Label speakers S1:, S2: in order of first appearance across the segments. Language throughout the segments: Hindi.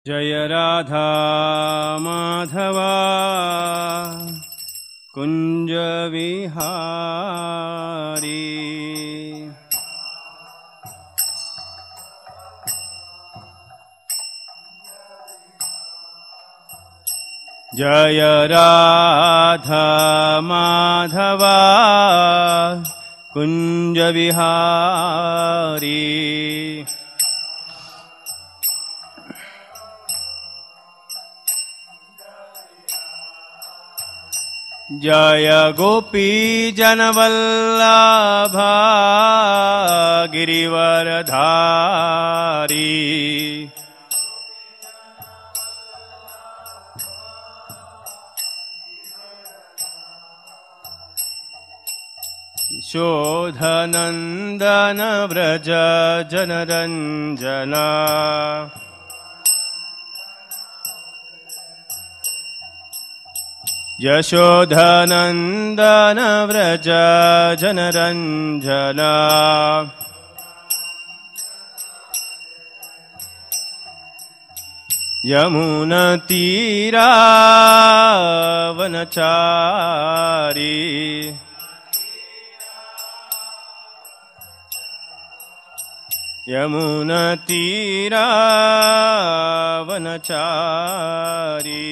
S1: जय राधा माधवा कुंज विहारी। जय राधा माधवा कुंज विहारी। जय गोपी जनवल्लभा गिरिवरधारी। यशोधनन्दन व्रज जनरञ्जना। यशोधनन्दन व्रज जनरञ्जना। यमुनतीरावनचारी। यमुनतीरावनचारी।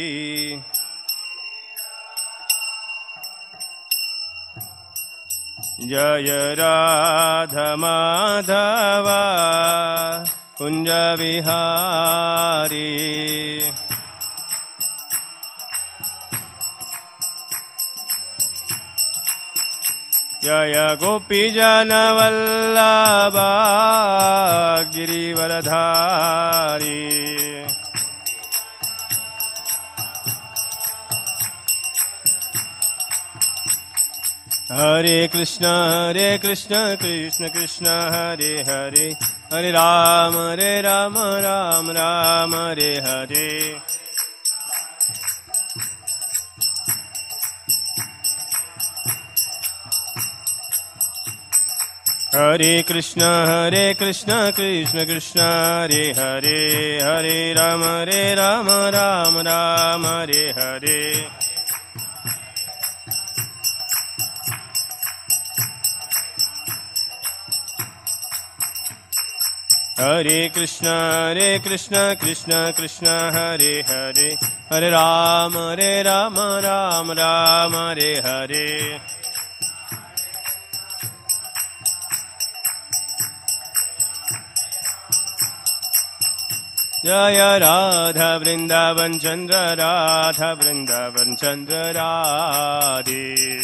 S1: जय राधा माधवा कुंज विहारी। जय गोपी जनवल्लभा गिरिवरधारी। हरे कृष्ण कृष्ण कृष्ण हरे हरे, हरे राम राम राम हरे हरे। हरे कृष्ण कृष्ण कृष्ण हरे हरे, हरे राम राम राम हरे हरे। हरे कृष्ण कृष्ण कृष्ण हरे हरे, हरे राम राम राम हरे हरे। जय राधा वृंदावन चंद्र राधा वृंदावन चंद्र राधे।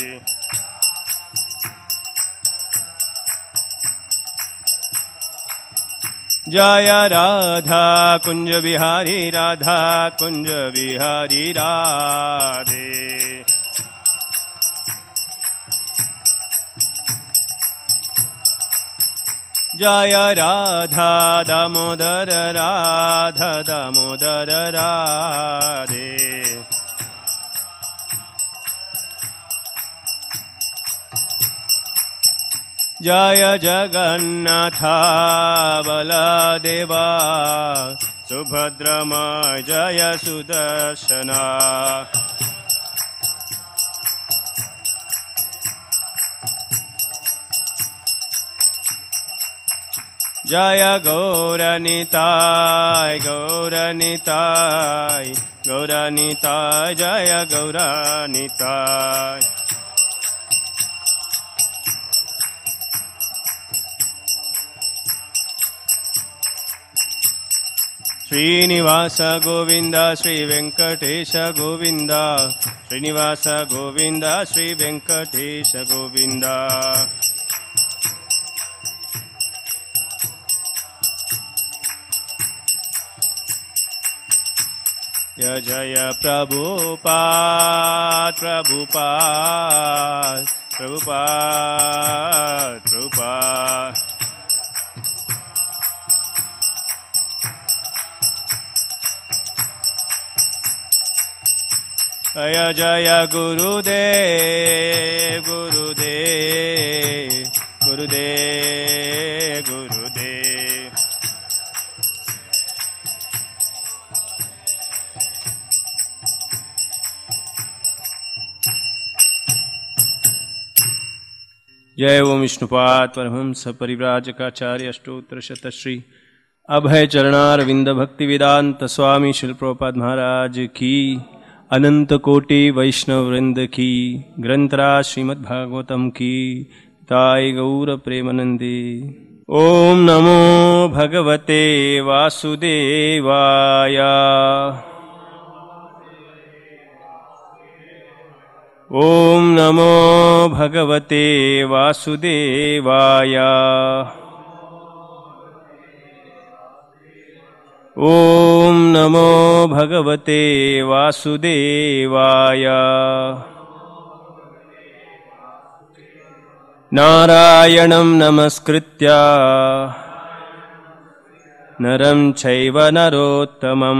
S1: जय राधा कुंज बिहारी राधा कुंज बिहारी राधे। जय राधा दामोदर राधा दामोदर राधे। जय जगन्नाथ बलदेवा सुभद्रमा जय सुदर्शना। जय गौरनिताय गौरनिताय गौरनिताय जय गौरनिताय। श्रीनिवास गोविंद श्री वेंकटेश गोविंद, श्रीनिवास गोविंद श्री वेंकटेश गोविंद। जय जय प्रभुपाद प्रभुपाद प्रभुपाद प्रभुपाद। जय जय गुरुदेव गुरुदेव गुरुदेव गुरुदेव। जय ओम विष्णुपाद परमहंस परिव्राजकाचार्य अष्टोत्तर शतश्री अभय चरणारविंद भक्ति वेदांत स्वामी शिल प्रभुपाद महाराज की, अनंत कोटि वैष्णव वृंद की, ग्रंथराज श्रीमद् भागवतम की, ताई गौर प्रेमानंदी। ओम नमो भगवते वासुदेवाय। ओम नमो भगवते वासुदेवाय। ओम नमो भगवते वासुदेवाय। नारायणं नमस्कृत्य नरं चैव नरोत्तमं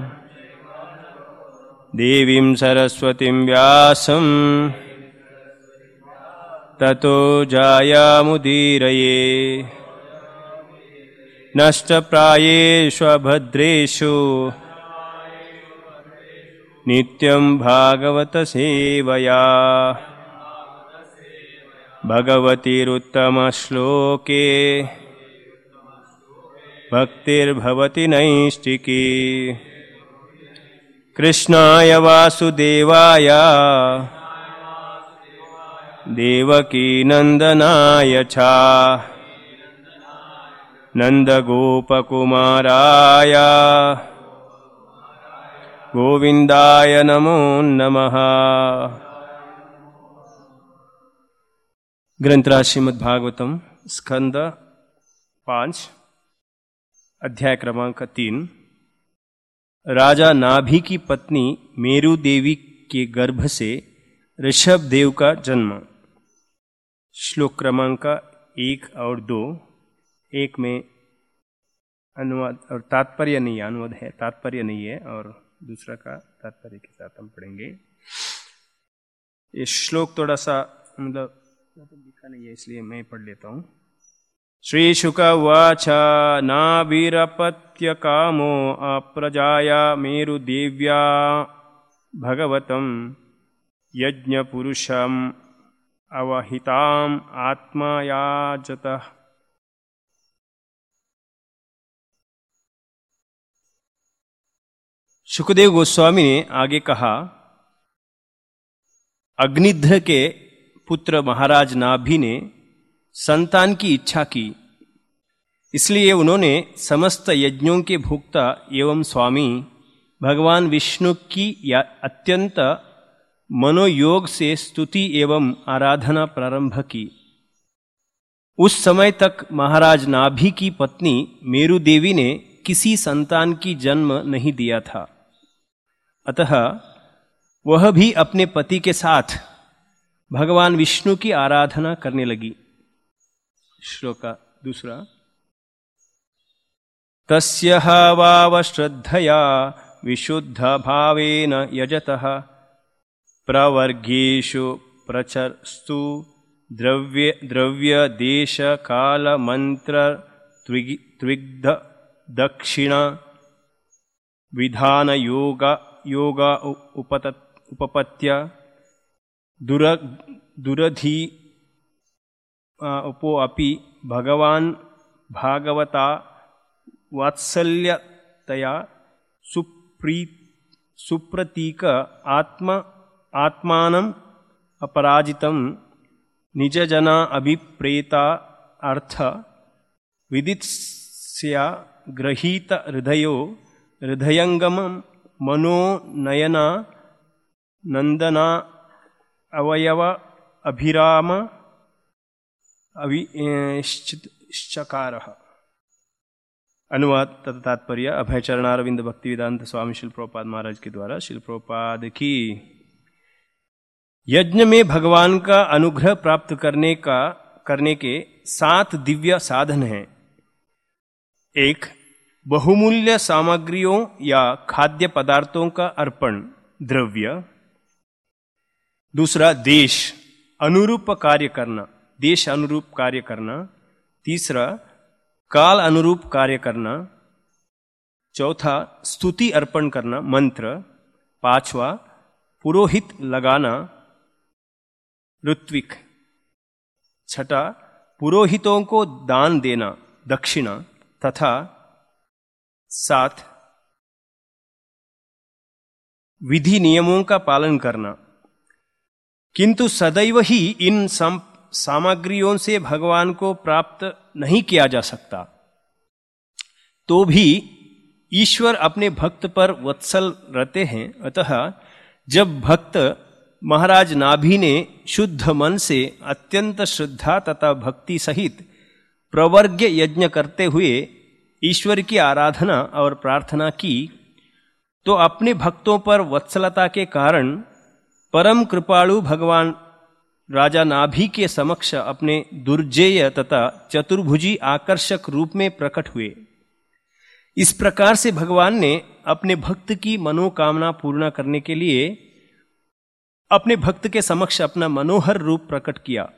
S1: देवीं सरस्वतीं व्यासं ततो जायामुदीरये। नष्टप्रायेषु अभद्रेषु नित्यं भागवत सेवया भगवतीरुत्तमश्लोके भक्तिर्भवति नैष्टिकी। कृष्णाय वासुदेवाय देवकी नंदनाय च नंदगोपकुमाराय गोविंदाय नमो नमः। ग्रंथराज श्रीमद् भागवतम स्कंद 5 अध्याय क्रमांक 3। राजा नाभि की पत्नी मेरु देवी के गर्भ से ऋषभ देव का जन्म। श्लोक क्रमांक 1 और 2। एक में अनुवाद और तात्पर्य नहीं, अनुवाद है, तात्पर्य नहीं है, और दूसरा का तात्पर्य के साथ हम पढ़ेंगे। ये श्लोक थोड़ा सा मतलब लिखा नहीं है, इसलिए मैं पढ़ लेता हूँ। श्री शुक उवाच नाभिरपत्य कामो अप्रजाया मेरुदेव्या भगवतं यज्ञपुरुषम् अवहिताम् आत्मयाजतः। शुकदेव गोस्वामी ने आगे कहा, अग्निध्र के पुत्र महाराज नाभि ने संतान की इच्छा की, इसलिए उन्होंने समस्त यज्ञों के भोक्ता एवं स्वामी भगवान विष्णु की अत्यंत मनोयोग से स्तुति एवं आराधना प्रारंभ की। उस समय तक महाराज नाभि की पत्नी मेरु देवी ने किसी संतान की जन्म नहीं दिया था, अतः वह भी अपने पति के साथ भगवान विष्णु की आराधना करने लगी। श्लोक का दूसरा। तस्य वाव श्रद्धया विशुद्ध भावेन यजतः प्रवर्गेषु प्रचरस्तु द्रव्य देश काल मंत्र त्विग्ध दक्षिण विधान योग उपपत्य दुरधि उपो अपि भगवान भागवता वात्सल्यतया सुप्रतीक आत्मानम् अपराजितं निजजना अभिप्रेता अर्थ विदित्स्या गृहीत हृदयो हृदयंगम मनोनयना नंदना अवयव अभिराम अविश्चकार। अनुवाद तथा तात्पर्य अभय चरणारविंद भक्ति वेदांत स्वामी शिल प्रभुपाद महाराज के द्वारा शिल प्रभुपाद की। यज्ञ में भगवान का अनुग्रह प्राप्त करने के 7 दिव्य साधन हैं। 1. बहुमूल्य सामग्रियों या खाद्य पदार्थों का अर्पण द्रव्य। 2. देश अनुरूप कार्य करना, देश अनुरूप कार्य करना। 3. काल अनुरूप कार्य करना। 4. स्तुति अर्पण करना, मंत्र। 5. पुरोहित लगाना, ऋत्विक। छठा, पुरोहितों को दान देना, दक्षिणा, तथा 7, विधि नियमों का पालन करना। किंतु सदैव ही इन सामग्रियों से भगवान को प्राप्त नहीं किया जा सकता। तो भी ईश्वर अपने भक्त पर वत्सल रहते हैं। अतः जब भक्त महाराज नाभि ने शुद्ध मन से अत्यंत श्रद्धा तथा भक्ति सहित प्रवर्ग्य यज्ञ करते हुए ईश्वर की आराधना और प्रार्थना की, तो अपने भक्तों पर वत्सलता के कारण परम कृपालु भगवान राजा नाभि के समक्ष अपने दुर्जेय तथा चतुर्भुजी आकर्षक रूप में प्रकट हुए। इस प्रकार से भगवान ने अपने भक्त की मनोकामना पूर्ण करने के लिए अपने भक्त के समक्ष अपना मनोहर रूप प्रकट किया।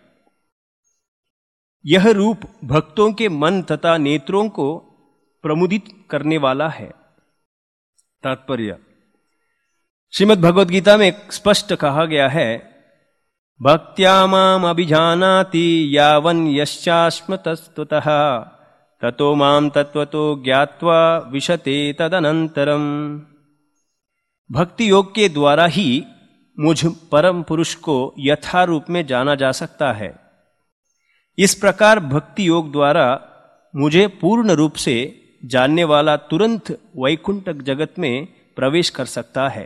S1: यह रूप भक्तों के मन तथा नेत्रों को प्रमुदित करने वाला है। तात्पर्य, श्रीमद् भगवद गीता में स्पष्ट कहा गया है, भक्त्या माम अभिजानाति यावन् यश्चास्मतस्तुतः ततो माम तत्वतो ज्ञात्वा विशते तदनंतरम। भक्ति योग के द्वारा ही मुझ परम पुरुष को यथा रूप में जाना जा सकता है। इस प्रकार भक्ति योग द्वारा मुझे पूर्ण रूप से जानने वाला तुरंत वैकुंठ जगत में प्रवेश कर सकता है।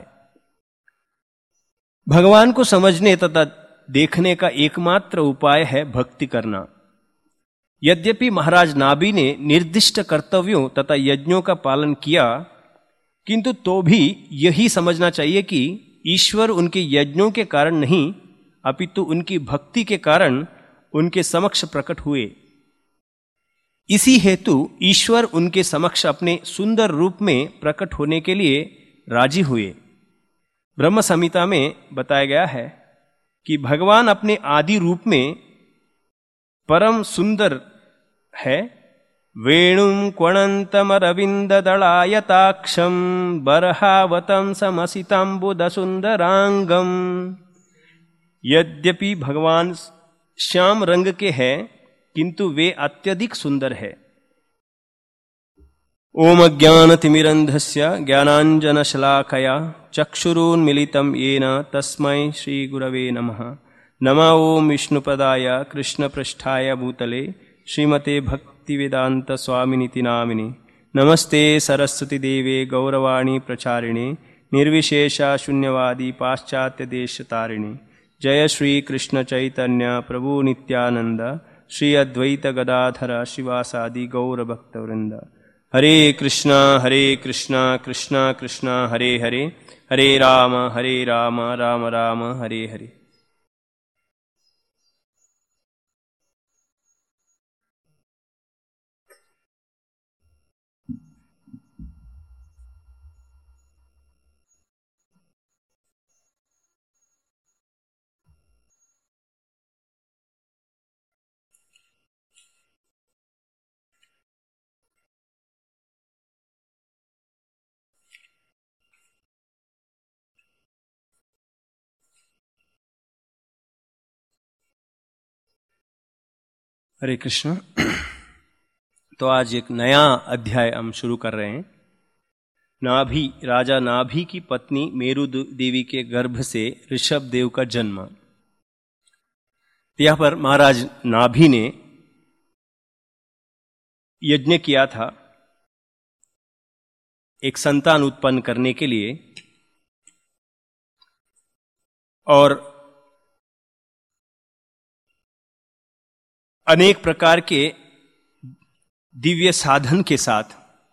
S1: भगवान को समझने तथा देखने का एकमात्र उपाय है भक्ति करना। यद्यपि महाराज नाभि ने निर्दिष्ट कर्तव्यों तथा यज्ञों का पालन किया, किंतु तो भी यही समझना चाहिए कि ईश्वर उनके यज्ञों के कारण नहीं, अपितु उनकी भक्ति के कारण उनके समक्ष प्रकट हुए। इसी हेतु ईश्वर उनके समक्ष अपने सुंदर रूप में प्रकट होने के लिए राजी हुए। ब्रह्म संहिता में बताया गया है कि भगवान अपने आदि रूप में परम सुंदर है। वेणुं क्वणन्तमरविंद दलायताक्षं बरहावतं समसितांबुद सुंदरांगम। यद्यपि भगवान श्याम रंग के हैं, किंतु वे अत्यधिक सुंदर है। ओम अज्ञानतिमिरन्धस्य ज्ञानाञ्जनशलाकया चक्षुरुन्मीलितं येन तस्मै श्रीगुरवे नमः। नमः ओम विष्णुपदाय कृष्णपृष्ठाय भूतले श्रीमते भक्तिवेदांत स्वामिनिति नामिने। नमस्ते सरस्वती देवे गौरवाणी प्रचारिणे निर्विशेषा शून्यवादी पाश्चात्य देश तारिणे। जय श्री कृष्ण चैतन्य प्रभु नित्यानंद श्री अद्वैत गदाधर शिवासादि गौर भक्तवृंद। हरे कृष्णा कृष्णा कृष्णा हरे हरे, हरे राम राम राम हरे हरे। हरे कृष्ण। तो आज एक नया अध्याय हम शुरू कर रहे हैं। नाभि, राजा नाभि की पत्नी मेरु देवी के गर्भ से ऋषभ देव का जन्म। यहां पर महाराज नाभि ने यज्ञ किया था एक संतान उत्पन्न करने के लिए, और अनेक प्रकार के दिव्य साधन के साथ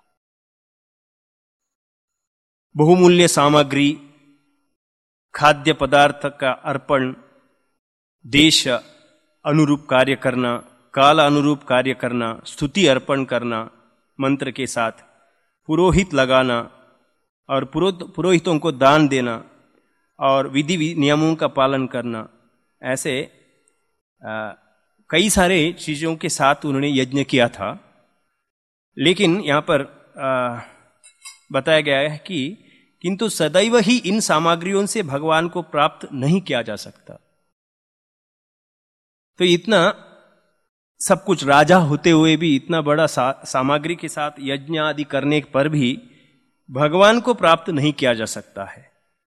S1: बहुमूल्य सामग्री, खाद्य पदार्थ का अर्पण, देश अनुरूप कार्य करना, काल अनुरूप कार्य करना, स्तुति अर्पण करना मंत्र के साथ, पुरोहित लगाना और पुरोहितों को दान देना और विधि नियमों का पालन करना, ऐसे कई सारे चीजों के साथ उन्होंने यज्ञ किया था। लेकिन यहां पर बताया गया है कि किंतु सदैव ही इन सामग्रियों से भगवान को प्राप्त नहीं किया जा सकता। तो इतना सब कुछ राजा होते हुए भी, इतना बड़ा सामग्री के साथ यज्ञ आदि करने पर भी भगवान को प्राप्त नहीं किया जा सकता है।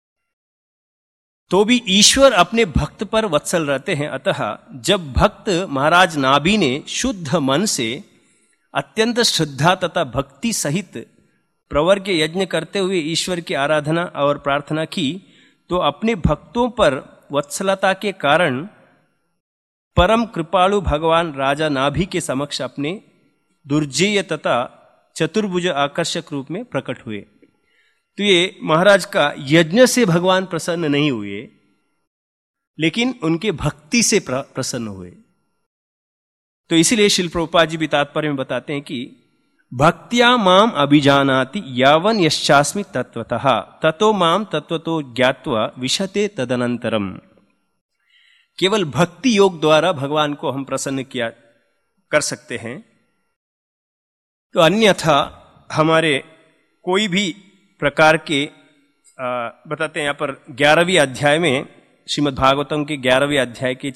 S1: तो भी ईश्वर अपने भक्त पर वत्सल रहते हैं। अतः जब भक्त महाराज नाभि ने शुद्ध मन से अत्यंत श्रद्धा तथा भक्ति सहित प्रवर के यज्ञ करते हुए ईश्वर की आराधना और प्रार्थना की, तो अपने भक्तों पर वत्सलता के कारण परम कृपालु भगवान राजा नाभि के समक्ष अपने दुर्जेय तथा चतुर्भुज आकर्षक रूप में प्रकट हुए। तो ये महाराज का यज्ञ से भगवान प्रसन्न नहीं हुए, लेकिन उनके भक्ति से प्रसन्न हुए। तो इसीलिए श्रील प्रभुपाद जी भी तात्पर्य में बताते हैं कि भक्त्या माम अभिजानाति यावन यश्चास्मि तत्वतः ततो माम तत्वतो ज्ञात्वा विशते तदनंतरम। केवल भक्ति योग द्वारा भगवान को हम प्रसन्न किया कर सकते हैं। तो अन्यथा हमारे कोई भी प्रकार के बताते हैं यहाँ पर 11वें अध्याय में, श्रीमद् भागवतम के 11वें अध्याय के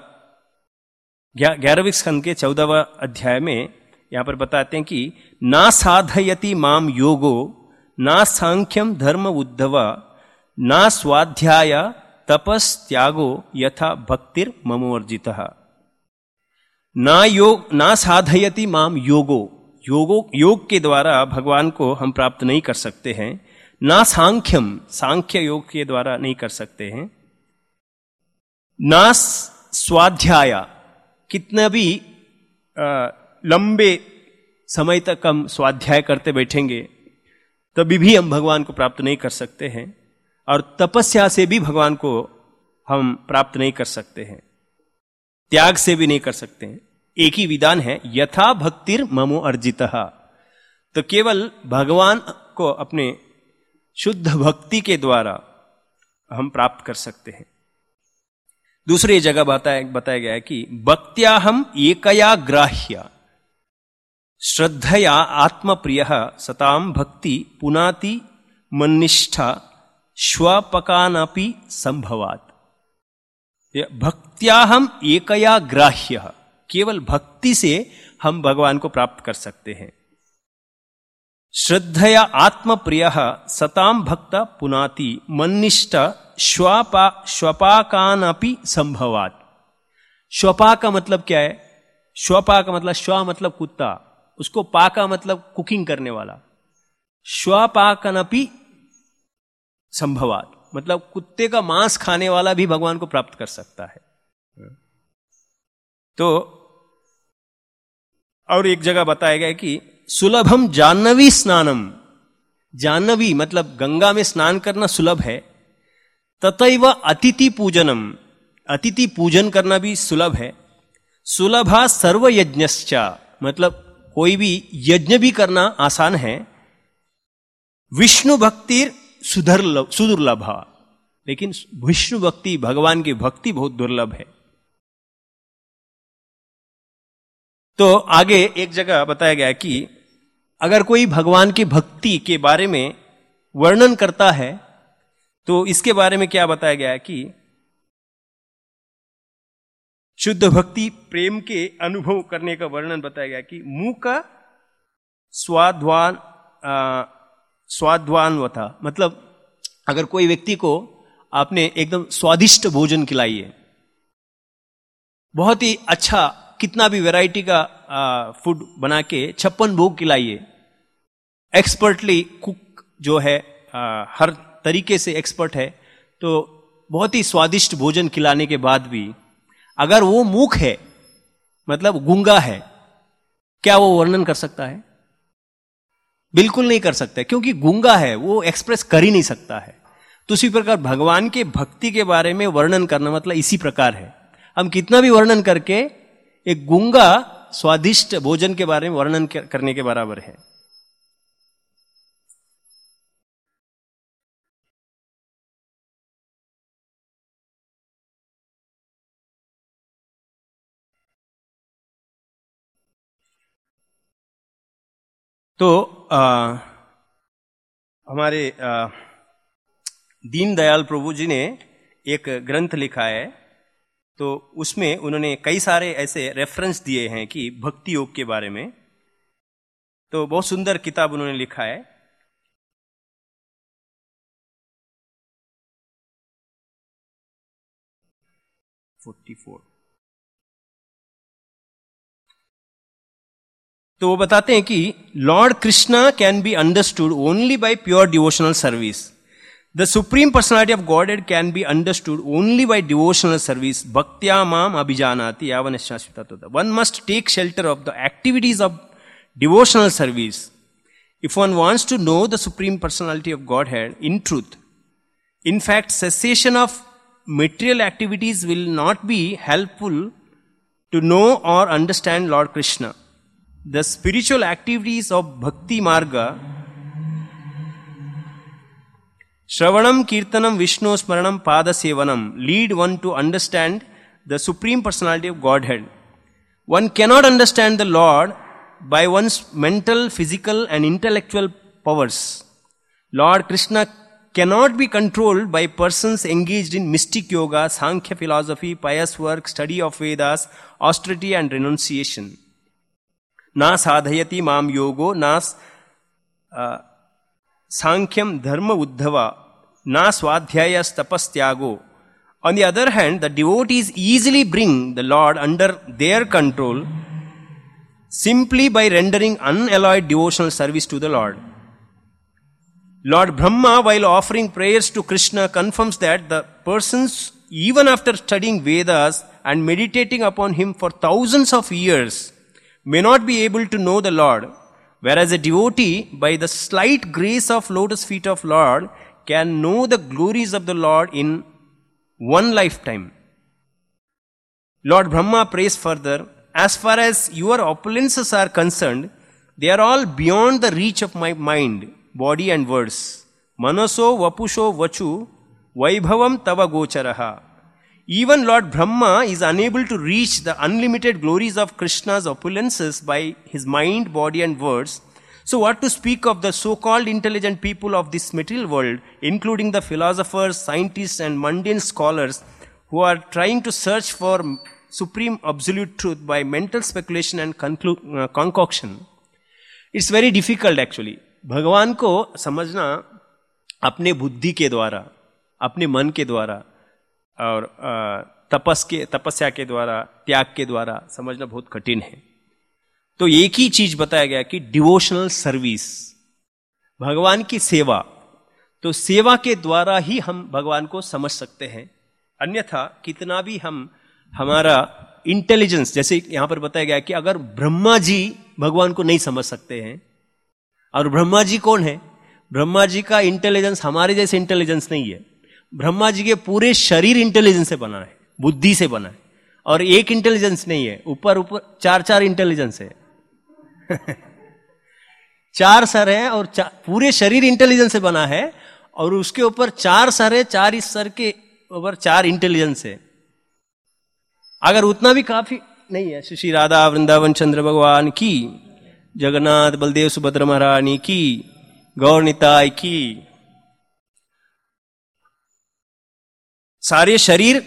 S1: 11वें स्कंद के 14वां अध्याय में यहाँ पर बताते हैं कि ना साधयति माम योगो ना सांख्यम धर्म उद्धव ना स्वाध्याय तपस त्यागो यथा भक्तिर ममोर्जितः। ना साधयति माम योगो, योग के द्वारा भगवान को हम प्राप्त नहीं कर सकते हैं। ना सांख्य योग के द्वारा नहीं कर सकते हैं। ना स्वाध्याय, कितना भी लंबे समय तक हम स्वाध्याय करते बैठेंगे तभी भी हम भगवान को प्राप्त नहीं कर सकते हैं। और तपस्या से भी भगवान को हम प्राप्त नहीं कर सकते हैं, त्याग से भी नहीं कर सकते हैं। एक ही विधान है, यथा भक्तिर ममो अर्जितः। तो केवल भगवान को अपने शुद्ध भक्ति के द्वारा हम प्राप्त कर सकते हैं। दूसरी जगह बताया गया है कि भक्त्याहम एकया ग्राह्य श्रद्धया आत्मप्रिय सताम भक्ति पुनाति मन्निष्ठा श्वपकानपि संभवात्। भक्त्याहम एकया ग्राह्य, केवल भक्ति से हम भगवान को प्राप्त कर सकते हैं। श्रद्धया आत्मप्रिय सताम भक्त पुनाति मन्निष्ठ श्वपाकानपि संभवात्। श्वपा का मतलब क्या है? श्वपा का मतलब, श्व मतलब कुत्ता, उसको पाका मतलब कुकिंग करने वाला। श्वपाकानपि संभवात् मतलब कुत्ते का मांस खाने वाला भी भगवान को प्राप्त कर सकता है। तो और एक जगह बताया गया कि सुलभम जाह्नवी स्नानम, जाह्नवी मतलब गंगा में स्नान करना सुलभ है। तथैव अतिथि पूजनम, अतिथि पूजन करना भी सुलभ है। सुलभा सर्व यज्ञश्च मतलब कोई भी यज्ञ भी करना आसान है। विष्णु भक्तिर सुदुर्लभा, लेकिन विष्णु भक्ति, भगवान की भक्ति बहुत दुर्लभ है। तो आगे एक जगह बताया गया कि अगर कोई भगवान की भक्ति के बारे में वर्णन करता है तो इसके बारे में क्या बताया गया है कि शुद्ध भक्ति प्रेम के अनुभव करने का वर्णन बताया गया कि मुंह का स्वाद्वानवता, मतलब अगर कोई व्यक्ति को आपने एकदम स्वादिष्ट भोजन खिलाइए, बहुत ही अच्छा कितना भी वैरायटी का फूड बना के 56 भोग खिलाइए, एक्सपर्टली कुक जो है हर तरीके से एक्सपर्ट है, तो बहुत ही स्वादिष्ट भोजन खिलाने के बाद भी अगर वो मूक है मतलब गूंगा है, क्या वो वर्णन कर सकता है? बिल्कुल नहीं कर सकता, क्योंकि गूंगा है, वो एक्सप्रेस कर ही नहीं सकता है। तो उसी प्रकार भगवान के भक्ति के बारे में वर्णन करना मतलब इसी प्रकार है। हम कितना भी वर्णन करके एक गूंगा स्वादिष्ट भोजन के बारे में वर्णन करने के बराबर है। तो हमारे दीनदयाल प्रभु जी ने एक ग्रंथ लिखा है, तो उसमें उन्होंने कई सारे ऐसे रेफरेंस दिए हैं कि भक्ति योग के बारे में। तो बहुत सुंदर किताब उन्होंने लिखा है। तो वो बताते हैं कि lord Krishna can be understood only by pure devotional service. The supreme personality of godhead can be understood only by devotional service. भक्त्या माम अभिजानाति यावन शाश्वतः। One must take shelter of the activities of devotional service if one wants to know the supreme personality of Godhead in truth. In fact, cessation of material activities will not be helpful to know or understand Lord Krishna. The spiritual activities of Bhakti Marga, Shravanam, Kirtanam, Vishnu, Smaranam, Pada Sevanam, lead one to understand the supreme personality of Godhead. One cannot understand the Lord by one's mental, physical and intellectual powers. Lord Krishna cannot be controlled by persons engaged in mystic yoga, Sankhya philosophy, pious work, study of Vedas, austerity and renunciation. Na sadhayati mam yogo, na Sankyam dharma uddhava, na swadhyayas tapastyago. On the other hand, the devotees easily bring the Lord under their control simply by rendering unalloyed devotional service to the Lord. Lord Brahma, while offering prayers to Krishna, confirms that the persons, even after studying Vedas and meditating upon him for thousands of years, may not be able to know the Lord, whereas a devotee, by the slight grace of lotus feet of Lord, can know the glories of the Lord in one lifetime. Lord Brahma prays further, as far as your opulences are concerned, they are all beyond the reach of my mind, body and words. Manaso vapusho vachu vaibhavam tava gocharaha. Even Lord Brahma is unable to reach the unlimited glories of Krishna's opulences by his mind, body and words. So what to speak of the so-called intelligent people of this material world, including the philosophers, scientists and mundane scholars who are trying to search for supreme absolute truth by mental speculation and concoction. It's very difficult actually. भगवान को समझना अपने बुद्धि के द्वारा, अपने मन के द्वारा और तपस्या के द्वारा, त्याग के द्वारा समझना बहुत कठिन है। तो एक ही चीज बताया गया कि डिवोशनल सर्विस, भगवान की सेवा। तो सेवा के द्वारा ही हम भगवान को समझ सकते हैं। अन्यथा कितना भी हमारा इंटेलिजेंस, जैसे यहां पर बताया गया कि अगर ब्रह्मा जी भगवान को नहीं समझ सकते हैं, और ब्रह्मा जी कौन है? ब्रह्मा जी का इंटेलिजेंस हमारे जैसे इंटेलिजेंस नहीं है। ब्रह्मा जी के पूरे शरीर इंटेलिजेंस से बना है, बुद्धि से बना है, और एक इंटेलिजेंस नहीं है, ऊपर चार इंटेलिजेंस है। चार सर है और पूरे शरीर इंटेलिजेंस से बना है, और उसके ऊपर चार सर है, चार इस सर के ऊपर चार इंटेलिजेंस है। अगर उतना भी काफी नहीं है। श्री राधा वृंदावन चंद्र भगवान की, जगन्नाथ बलदेव सुभद्रा महारानी की, गौर निताय की। सारे शरीर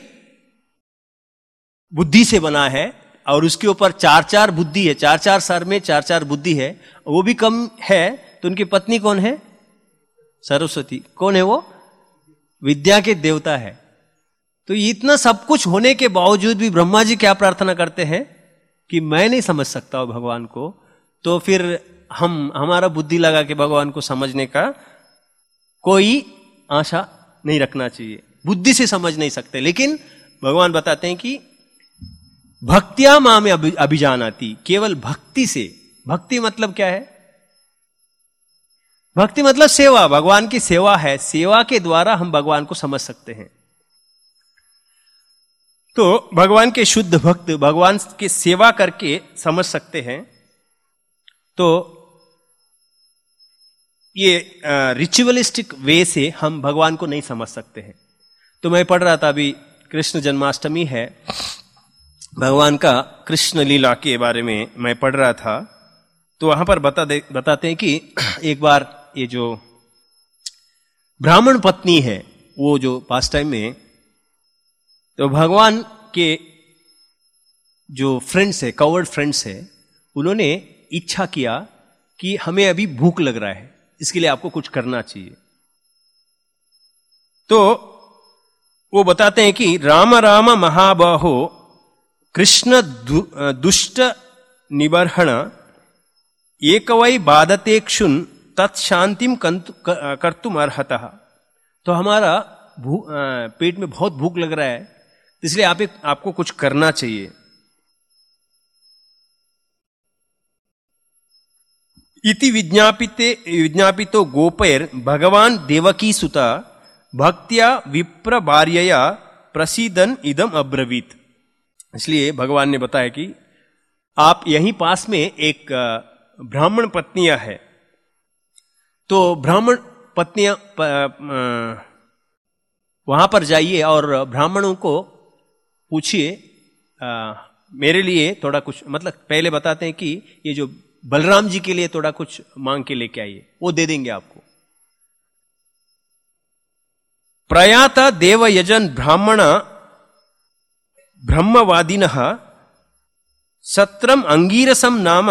S1: बुद्धि से बना है और उसके ऊपर चार बुद्धि है, चार सर में चार बुद्धि है। वो भी कम है तो उनकी पत्नी कौन है? सरस्वती। कौन है वो? विद्या के देवता है। तो इतना सब कुछ होने के बावजूद भी ब्रह्मा जी क्या प्रार्थना करते हैं कि मैं नहीं समझ सकता हूं भगवान को, तो फिर हमारा बुद्धि लगा के भगवान को समझने का कोई आशा नहीं रखना चाहिए। बुद्धि से समझ नहीं सकते, लेकिन भगवान बताते हैं कि भक्त्या मां में अभिजानाति, केवल भक्ति से। भक्ति मतलब क्या है? भक्ति मतलब सेवा, भगवान की सेवा है। सेवा के द्वारा हम भगवान को समझ सकते हैं। तो भगवान के शुद्ध भक्त भगवान की सेवा करके समझ सकते हैं। तो ये रिचुअलिस्टिक वे से हम भगवान को नहीं समझ सकते हैं। तो मैं पढ़ रहा था, अभी कृष्ण जन्माष्टमी है, भगवान का कृष्ण लीला के बारे में मैं पढ़ रहा था। तो वहां पर बताते हैं कि एक बार ये जो ब्राह्मण पत्नी है, वो जो पास टाइम में, तो भगवान के जो फ्रेंड्स है, कवर्ड फ्रेंड्स है, उन्होंने इच्छा किया कि हमें अभी भूख लग रहा है, इसके लिए आपको कुछ करना चाहिए। तो वो बताते हैं कि राम राम महाबाहो कृष्ण दुष्ट निबर्हण एकवै बाधते क्षुन तत्शांतिम कर्तुम अर्हतः। तो हमारा पेट में बहुत भूख लग रहा है, इसलिए आपको कुछ करना चाहिए। इति विज्ञापितो गोपैर भगवान देवकी सुता भक्त्या विप्र भार्यया प्रसीदन इदम अब्रवीत। इसलिए भगवान ने बताया कि आप यहीं पास में एक ब्राह्मण पत्नियां है, तो ब्राह्मण पत्नियां वहां पर जाइए और ब्राह्मणों को पूछिए मेरे लिए थोड़ा कुछ, मतलब पहले बताते हैं कि ये जो बलराम जी के लिए थोड़ा कुछ मांग के लेके आइए, वो दे देंगे आपको। प्रयात देव यजन ब्राह्मण ब्रह्मवादिनः सत्रम अंगीरसम नाम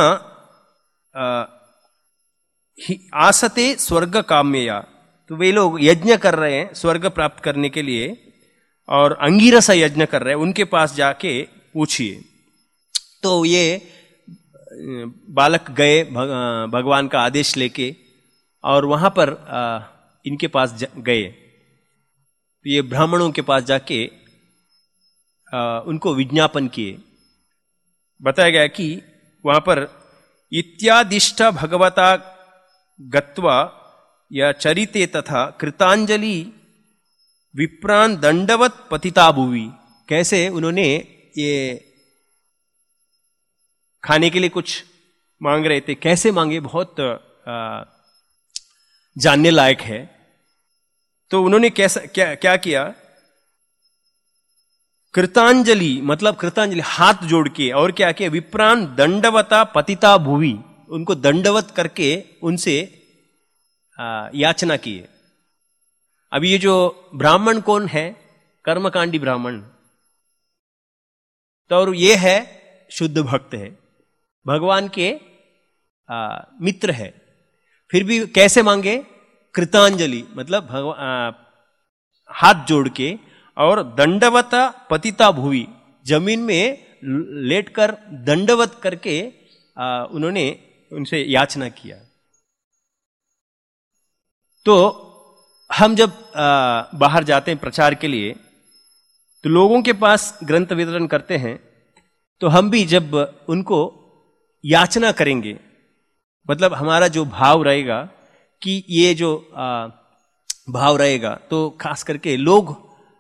S1: आसते स्वर्ग काम्यया। तो वे लोग यज्ञ कर रहे हैं स्वर्ग प्राप्त करने के लिए, और अंगीरस यज्ञ कर रहे हैं, उनके पास जाके पूछिए। तो ये बालक गए भगवान का आदेश लेके, और वहां पर इनके पास गए। तो ये ब्राह्मणों के पास जाके उनको विज्ञापन किए। बताया गया कि वहां पर इत्यादिष्ट भगवता गत्वा या चरिते तथा कृतांजलि विप्रान दंडवत पतिता भुवि। कैसे उन्होंने ये खाने के लिए कुछ मांग रहे थे, कैसे मांगे, बहुत जानने लायक है। तो उन्होंने क्या किया, कृतांजलि मतलब कृतांजलि हाथ जोड़ के, और क्या किया, विप्रान दंडवता पतिता भुवि, उनको दंडवत करके उनसे याचना किए। अब ये जो ब्राह्मण कौन है, कर्मकांडी ब्राह्मण, तो और ये है शुद्ध भक्त है, भगवान के मित्र है, फिर भी कैसे मांगे, कृतांजलि मतलब हाथ जोड़ के, और दंडवता पतिता भुवि, जमीन में लेटकर दंडवत करके उन्होंने उनसे याचना किया। तो हम जब बाहर जाते हैं प्रचार के लिए, तो लोगों के पास ग्रंथ वितरण करते हैं, तो हम भी जब उनको याचना करेंगे, मतलब हमारा जो भाव रहेगा कि ये जो भाव रहेगा, तो खास करके लोग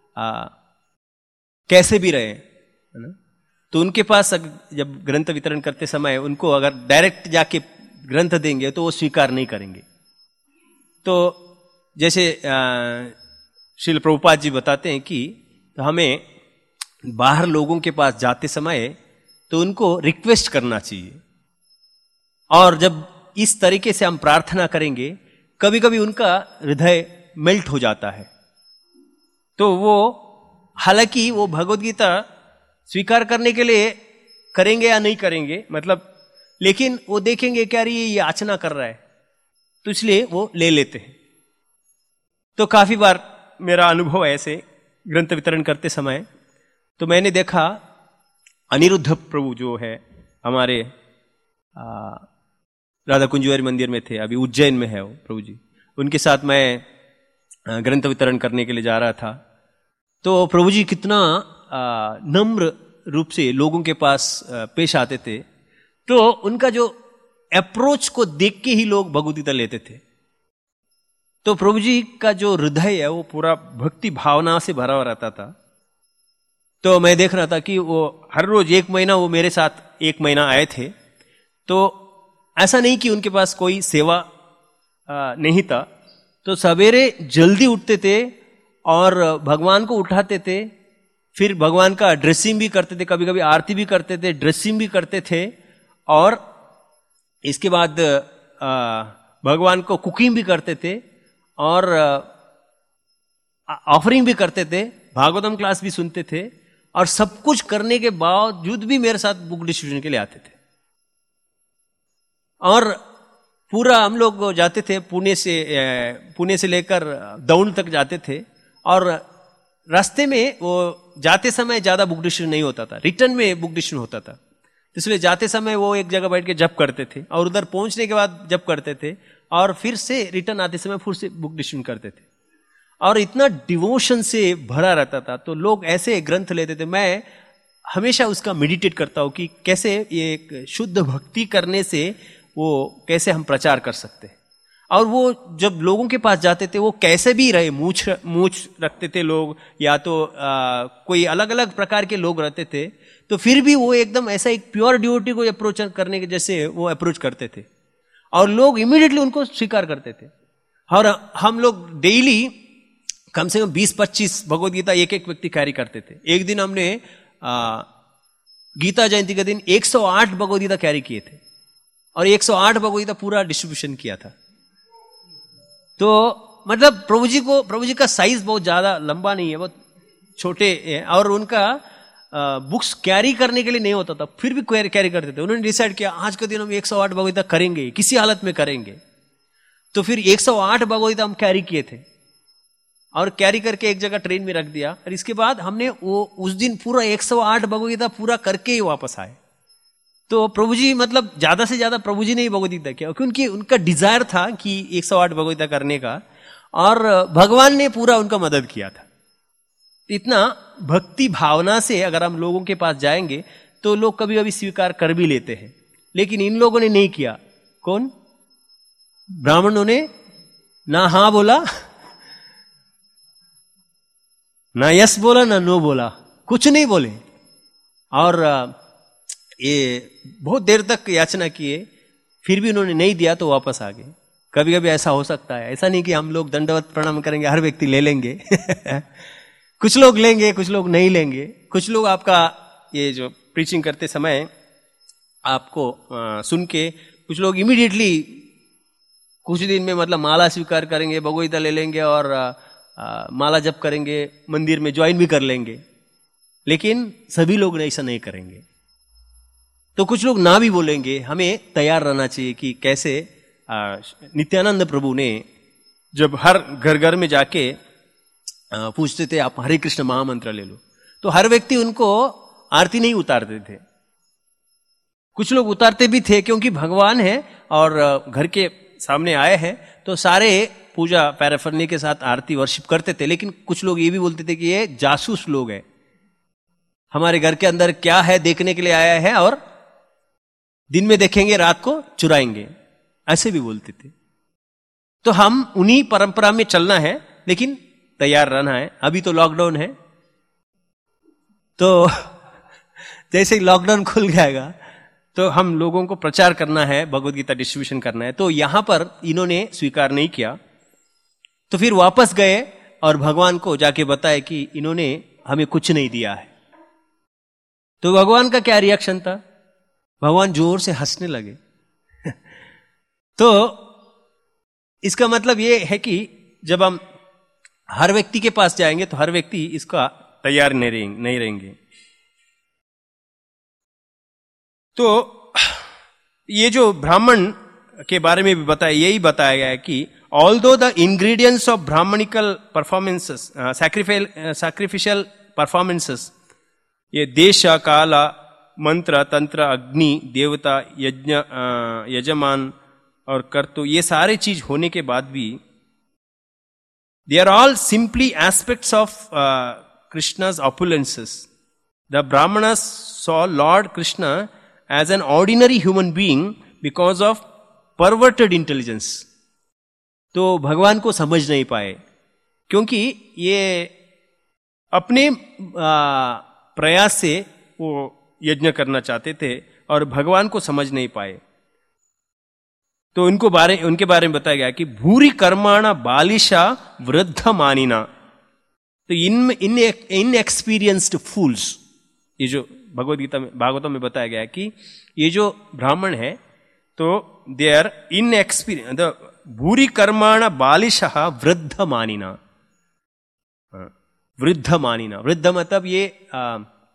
S1: कैसे भी रहे, है ना, तो उनके पास जब ग्रंथ वितरण करते समय उनको अगर डायरेक्ट जाके ग्रंथ देंगे तो वो स्वीकार नहीं करेंगे। तो जैसे श्रील प्रभुपाद जी बताते हैं कि तो हमें बाहर लोगों के पास जाते समय तो उनको रिक्वेस्ट करना चाहिए, और जब इस तरीके से हम प्रार्थना करेंगे, कभी कभी उनका हृदय मेल्ट हो जाता है। तो वो हालांकि वो भगवद गीता स्वीकार करने के लिए करेंगे या नहीं करेंगे, मतलब, लेकिन वो देखेंगे क्या ये याचना कर रहा है, तो इसलिए वो ले लेते हैं। तो काफी बार मेरा अनुभव है ऐसे ग्रंथ वितरण करते समय, तो मैंने देखा अनिरुद्ध प्रभु जो है हमारे राधा कुंजवारी मंदिर में थे, अभी उज्जैन में है वो प्रभु जी, उनके साथ मैं ग्रंथ वितरण करने के लिए जा रहा था। तो प्रभु जी कितना नम्र रूप से लोगों के पास पेश आते थे, तो उनका जो अप्रोच को देख के ही लोग भगवद गीता लेते थे। तो प्रभु जी का जो हृदय है वो पूरा भक्ति भावना से भरा हुआ रहता था। तो मैं देख रहा था कि वो हर रोज 1 महीना वो मेरे साथ 1 महीना आए थे। तो ऐसा नहीं कि उनके पास कोई सेवा नहीं था, तो सवेरे जल्दी उठते थे और भगवान को उठाते थे, फिर भगवान का ड्रेसिंग भी करते थे, कभी कभी आरती भी करते थे, ड्रेसिंग भी करते थे, और इसके बाद भगवान को कुकिंग भी करते थे और ऑफरिंग भी करते थे, भागवतम क्लास भी सुनते थे, और सब कुछ करने के बावजूद भी मेरे साथ बुक डिस्ट्रीब्यूशन के लिए आते थे। और पूरा हम लोग जाते थे, पुणे से लेकर दौंड तक जाते थे, और रास्ते में वो जाते समय ज्यादा बुक डिस्ट्रीब्यूशन नहीं होता था, रिटर्न में बुक डिस्ट्रीब्यूशन होता था। इसलिए जाते समय वो एक जगह बैठ के जप करते थे, और उधर पहुंचने के बाद जप करते थे, और फिर से रिटर्न आते समय फिर से बुक डिस्ट्रीब्यूशन करते थे। और इतना डिवोशन से भरा रहता था, तो लोग ऐसे ग्रंथ लेते थे। मैं हमेशा उसका मेडिटेट करता हूं कि कैसे ये एक शुद्ध भक्ति करने से वो कैसे हम प्रचार कर सकते हैं। और वो जब लोगों के पास जाते थे, वो कैसे भी रहे, मूछ रखते थे लोग, या तो कोई अलग अलग प्रकार के लोग रहते थे, तो फिर भी वो एकदम ऐसा एक प्योर डिवोटी को अप्रोच करने के जैसे वो अप्रोच करते थे, और लोग इमीडिएटली उनको स्वीकार करते थे। और हम लोग डेली कम से कम 20-25 भगवद गीता एक एक व्यक्ति कैरी करते थे। एक दिन हमने गीता जयंती के दिन 108 भगवद गीता कैरी किए थे, और 108 भगवद गीता पूरा डिस्ट्रीब्यूशन किया था। तो मतलब प्रभु जी का साइज बहुत ज्यादा लंबा नहीं है, बहुत छोटे है, और उनका बुक्स कैरी करने के लिए नहीं होता था, फिर भी कैरी करते थे। उन्होंने डिसाइड किया आज के दिन हम 108 भगवद गीता करेंगे, किसी हालत में करेंगे। तो फिर 108 भगवद गीता हम कैरी किए थे, और कैरी करके एक जगह ट्रेन में रख दिया। और इसके बाद हमने वो उस दिन पूरा 108 भगवद गीता पूरा करके ही वापस आए। तो प्रभु जी मतलब ज्यादा से ज्यादा प्रभु जी ने ही भगवद गीता किया, क्योंकि उनका डिजायर था कि 108 भगवद गीता करने का, और भगवान ने पूरा उनका मदद किया था। इतना भक्ति भावना से अगर हम लोगों के पास जाएंगे तो लोग कभी कभी स्वीकार कर भी लेते हैं, लेकिन इन लोगों ने नहीं किया। कौन? ब्राह्मणों ने ना हां बोला, ना यस बोला, ना नो बोला, कुछ नहीं बोले, और ये बहुत देर तक याचना किए, फिर भी उन्होंने नहीं दिया तो वापस आ गए। कभी कभी ऐसा हो सकता है, ऐसा नहीं कि हम लोग दंडवत प्रणाम करेंगे, हर व्यक्ति ले लेंगे कुछ लोग लेंगे, कुछ लोग नहीं लेंगे। कुछ लोग आपका ये जो प्रीचिंग करते समय आपको सुन के कुछ लोग इमीडिएटली कुछ दिन में मतलब माला स्वीकार करेंगे, भगवद गीता ले लेंगे, और माला जप करेंगे, मंदिर में ज्वाइन भी कर लेंगे, लेकिन सभी लोग ऐसा नहीं करेंगे। तो कुछ लोग ना भी बोलेंगे। हमें तैयार रहना चाहिए कि कैसे नित्यानंद प्रभु ने जब हर घर घर में जाके पूछते थे आप हरे कृष्ण महामंत्र ले लो, तो हर व्यक्ति उनको आरती नहीं उतारते थे। कुछ लोग उतारते भी थे, क्योंकि भगवान है और घर के सामने आए हैं, तो सारे पूजा पैराफर्नी के साथ आरती वर्शिप करते थे। लेकिन कुछ लोग ये भी बोलते थे कि ये जासूस लोग हैं, हमारे घर के अंदर क्या है देखने के लिए आया है, और दिन में देखेंगे, रात को चुराएंगे, ऐसे भी बोलते थे। तो हम उन्हीं परंपरा में चलना है, लेकिन तैयार रहना है। अभी तो लॉकडाउन है, तो जैसे ही लॉकडाउन खुल जाएगा तो हम लोगों को प्रचार करना है, भगवद गीता डिस्ट्रीब्यूशन करना है। तो यहां पर इन्होंने स्वीकार नहीं किया, तो फिर वापस गए और भगवान को जाके बताए कि इन्होंने हमें कुछ नहीं दिया है। तो भगवान का क्या रिएक्शन था? भगवान जोर से हंसने लगे तो इसका मतलब ये है कि जब हम हर व्यक्ति के पास जाएंगे तो हर व्यक्ति इसका तैयार नहीं रहेंगे। तो ये जो ब्राह्मण के बारे में भी बताया, यही बताया गया है कि although the ingredients of Brahmanical performances, sacrificial performances, ये देश काल मंत्र तंत्र अग्नि देवता यज्ञ यजमान और कर्तु, ये सारे चीज होने के बाद भी they are all simply aspects of Krishna's opulences. The Brahmanas saw Lord Krishna as an ordinary human being because of perverted intelligence. तो भगवान को समझ नहीं पाए, क्योंकि ये अपने प्रयास से वो यज्ञ करना चाहते थे और भगवान को समझ नहीं पाए। तो उनके बारे में बताया गया कि भूरी कर्माणा बालिशा वृद्ध मानिना। तो इन एक्सपीरियंस्ड फूल्स, ये जो भगवद गीता में भागवतम में बताया गया कि ये जो ब्राह्मण है तो दे आर इन एक्सपीरियंस, भूरी कर्माण बालिशः वृद्ध मानिना। वृद्ध मानिना, वृद्ध मतलब ये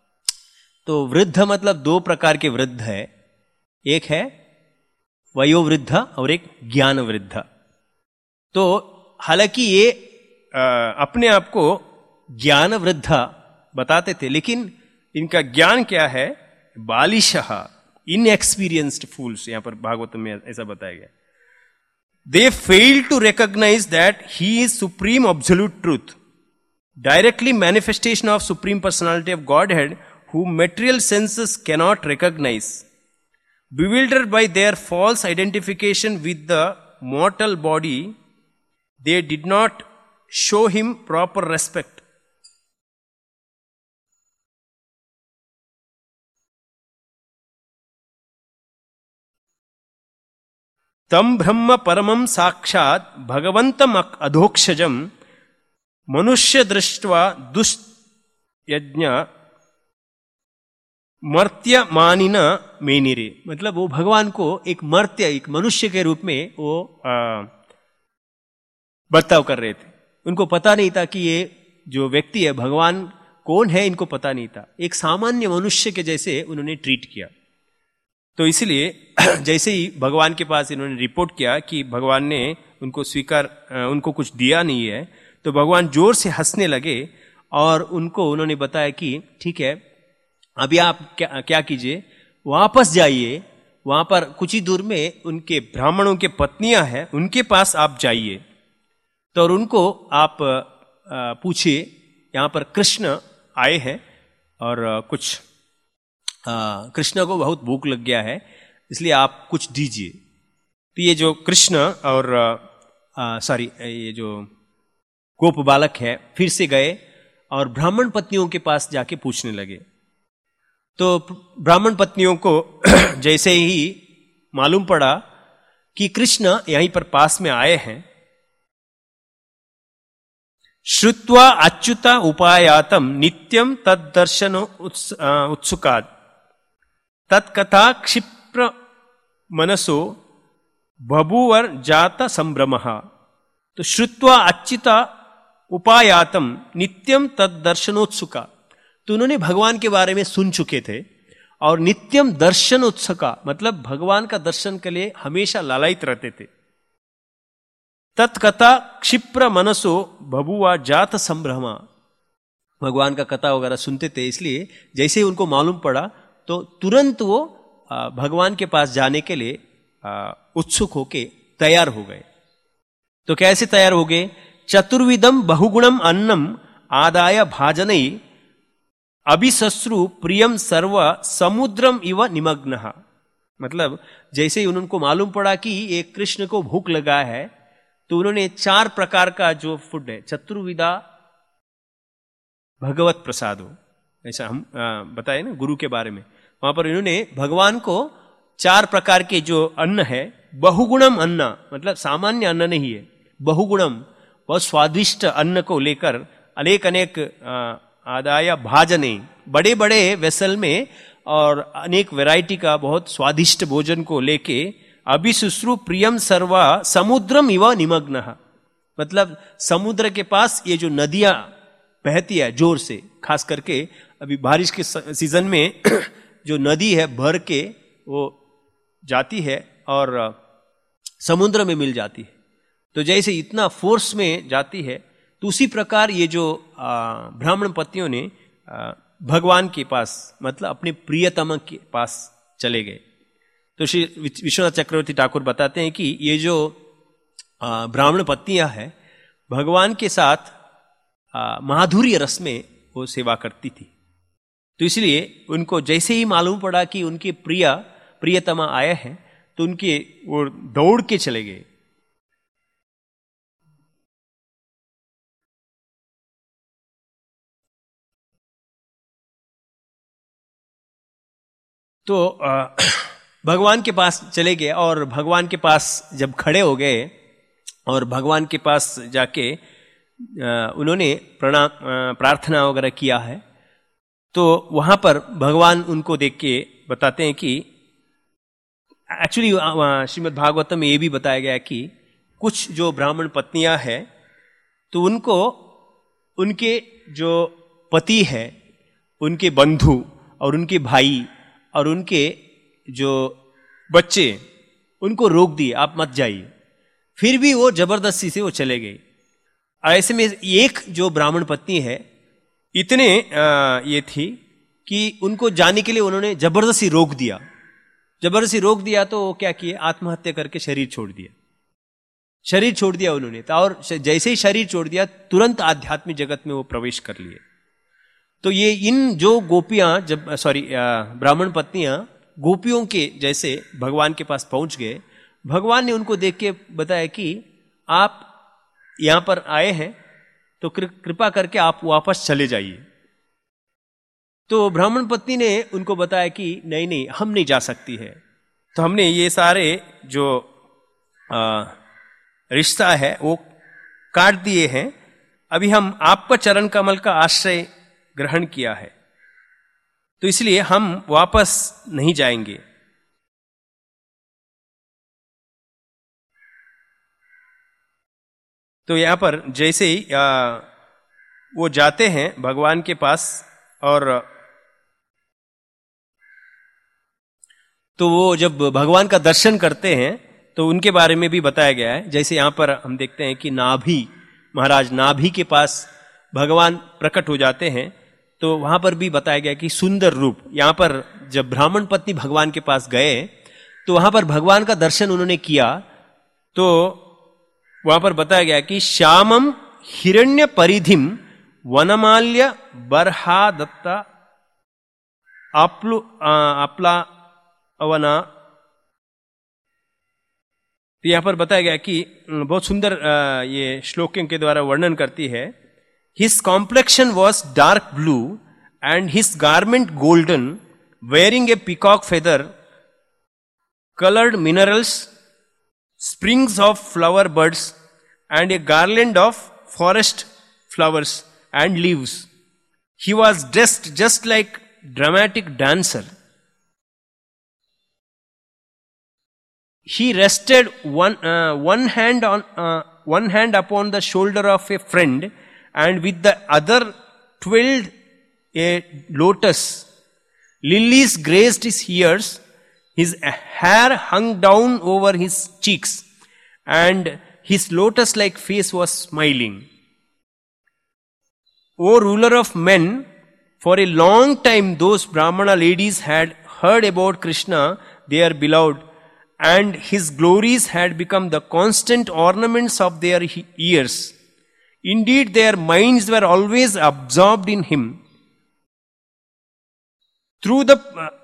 S1: तो वृद्ध मतलब दो प्रकार के वृद्ध है, एक है वयोवृद्ध और एक ज्ञान वृद्ध। तो हालांकि ये अपने आप को ज्ञान वृद्ध बताते थे, लेकिन इनका ज्ञान क्या है, बालिशः, इनएक्सपीरियंस्ड फूल्स, यहां पर भागवतम में ऐसा बताया गया। They fail to recognise that he is supreme absolute truth, directly manifestation of supreme personality of godhead, who material senses cannot recognize. Bewildered by their false identification with the mortal body, they did not show him proper respect. तम ब्रह्म परमं साक्षात् भगवंतम अधोक्षजम मनुष्य दृष्ट्वा दुष्यज्ञ मर्त्य मानिना मेनिरे। मतलब वो भगवान को एक मर्त्य, एक मनुष्य के रूप में वो बर्ताव कर रहे थे। उनको पता नहीं था कि ये जो व्यक्ति है भगवान कौन है, इनको पता नहीं था। एक सामान्य मनुष्य के जैसे उन्होंने ट्रीट किया। तो इसलिए जैसे ही भगवान के पास इन्होंने रिपोर्ट किया कि भगवान ने उनको कुछ दिया नहीं है, तो भगवान जोर से हंसने लगे और उन्होंने बताया कि ठीक है, अभी आप क्या कीजिए, वापस जाइए, वहां पर कुछ ही दूर में उनके ब्राह्मणों के पत्नियां हैं, उनके पास आप जाइए। तो और उनको आप पूछिए, यहां पर कृष्ण आए हैं और कुछ कृष्ण को बहुत भूख लग गया है, इसलिए आप कुछ दीजिए। तो ये जो कृष्ण और ये जो गोप बालक है फिर से गए और ब्राह्मण पत्नियों के पास जाके पूछने लगे। तो ब्राह्मण पत्नियों को जैसे ही मालूम पड़ा कि कृष्ण यहीं पर पास में आए हैं, श्रुत्वा अच्युता उपायातम नित्यम तद्दर्शन उत्सुकात् तत्कथा क्षिप्र मनसो बभूवर जात संभ्रमः। तो श्रुत्वा अच्युता उपायातम नित्यम तद्दर्शनोत्सुका, तो उन्होंने भगवान के बारे में सुन चुके थे और नित्यम दर्शन उत्सुका मतलब भगवान का दर्शन के लिए हमेशा लालायित रहते थे। तत्कथा क्षिप्र मनसो बभुआ जात संभ्रमा, भगवान का कथा वगैरह सुनते थे, इसलिए जैसे ही उनको मालूम पड़ा तो तुरंत वो भगवान के पास जाने के लिए उत्सुक होके तैयार हो गए। तो कैसे तैयार हो गए, चतुर्विधम बहुगुणम अन्नम आदाय भाजनई अभिशस्रु प्रियम सर्व समुद्रम इव निमग्नः। मतलब जैसे ही उनको मालूम पड़ा कि एक कृष्ण को भूख लगा है, तो उन्होंने 4 प्रकार का जो फूड है, चतुर्विधा भगवत प्रसादो, ऐसा हम बताए ना गुरु के बारे में, वहां पर इन्होंने भगवान को 4 प्रकार के जो अन्न है, बहुगुणम अन्न मतलब सामान्य अन्न नहीं है, बहुगुणम बहुत स्वादिष्ट अन्न को लेकर अनेक आदाय भाजने, बड़े बड़े वेसल में और अनेक वैरायटी का बहुत स्वादिष्ट भोजन को लेके अभिशुश्रु प्रियम सर्वा समुद्रम इव निमग्नः, मतलब समुद्र के पास ये जो नदियां बहती है जोर से, खास करके अभी बारिश के सीजन में जो नदी है भर के वो जाती है और समुद्र में मिल जाती है। तो जैसे इतना फोर्स में जाती है, तो उसी प्रकार ये जो ब्राह्मण पत्नियों ने भगवान के पास मतलब अपने प्रियतम के पास चले गए। तो श्री विश्वनाथ चक्रवर्ती ठाकुर बताते हैं कि ये जो ब्राह्मण पत्नियां हैं भगवान के साथ माधुर्य रस में वो सेवा करती थी। तो इसलिए उनको जैसे ही मालूम पड़ा कि उनके प्रियतमा आए हैं, तो उनके वो दौड़ के चले गए। तो भगवान के पास चले गए और भगवान के पास जब खड़े हो गए और भगवान के पास जाके उन्होंने प्रार्थना वगैरह किया है, तो वहां पर भगवान उनको देख के बताते हैं कि एक्चुअली श्रीमद् भागवतम में ये भी बताया गया है कि कुछ जो ब्राह्मण पत्नियां हैं तो उनको उनके जो पति है, उनके बंधु और उनके भाई और उनके जो बच्चे, उनको रोक दिए, आप मत जाइए। फिर भी वो जबरदस्ती से वो चले गए। ऐसे में एक जो ब्राह्मण पत्नी है, इतने ये थी कि उनको जाने के लिए उन्होंने जबरदस्ती रोक दिया। जबरदस्ती रोक दिया तो वो क्या किए, आत्महत्या करके शरीर छोड़ दिया। शरीर छोड़ दिया उन्होंने, और जैसे ही शरीर छोड़ दिया तुरंत आध्यात्मिक जगत में वो प्रवेश कर लिए। तो ये इन जो गोपियां, जब ब्राह्मण पत्नियां गोपियों के जैसे भगवान के पास पहुंच गए, भगवान ने उनको देख के बताया कि आप यहां पर आए हैं तो कृपा करके आप वापस चले जाइए। तो ब्राह्मण पत्नी ने उनको बताया कि नहीं नहीं, हम नहीं जा सकती है। तो हमने ये सारे जो रिश्ता है वो काट दिए हैं। अभी हम आपका चरण कमल का आश्रय ग्रहण किया है, तो इसलिए हम वापस नहीं जाएंगे। तो यहां पर जैसे ही वो जाते हैं भगवान के पास, और तो वो जब भगवान का दर्शन करते हैं तो उनके बारे में भी बताया गया है। जैसे यहां पर हम देखते हैं कि नाभि, महाराज नाभि के पास भगवान प्रकट हो जाते हैं, तो वहां पर भी बताया गया कि सुंदर रूप। यहां पर जब ब्राह्मण पत्नी भगवान के पास गए तो वहां पर भगवान का दर्शन उन्होंने किया, तो वहां पर बताया गया कि श्यामम हिरण्य परिधिम वनमाल्य बरहा दत्ता आपला अवना। तो यहां पर बताया गया कि बहुत सुंदर ये श्लोकों के द्वारा वर्णन करती है। His complexion was dark blue and his garment golden, wearing a peacock feather, colored minerals, springs of flower buds, and a garland of forest flowers and leaves. He was dressed just like dramatic dancer. He rested one hand upon the shoulder of a friend, and with the other twirled a lotus. Lilies graced his ears. His hair hung down over his cheeks, and his lotus-like face was smiling. O ruler of men, for a long time those Brahmana ladies had heard about Krishna, their beloved, and his glories had become the constant ornaments of their ears. Indeed, their minds were always absorbed in him. Through the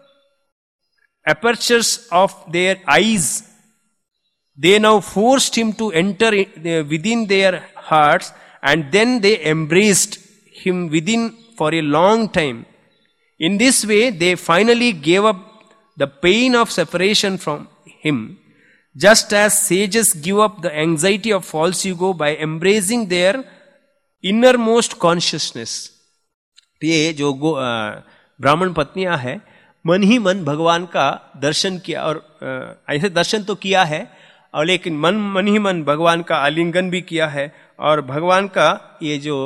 S1: apertures of their eyes, they now forced him to enter within their hearts, and then they embraced him within for a long time. In this way, they finally gave up the pain of separation from him, just as sages give up the anxiety of false ego by embracing their innermost consciousness. ये जो ब्राह्मण पत्नियां है, मन ही मन भगवान का दर्शन किया, और ऐसे दर्शन तो किया है, और लेकिन मन ही मन भगवान का आलिंगन भी किया है, और भगवान का ये जो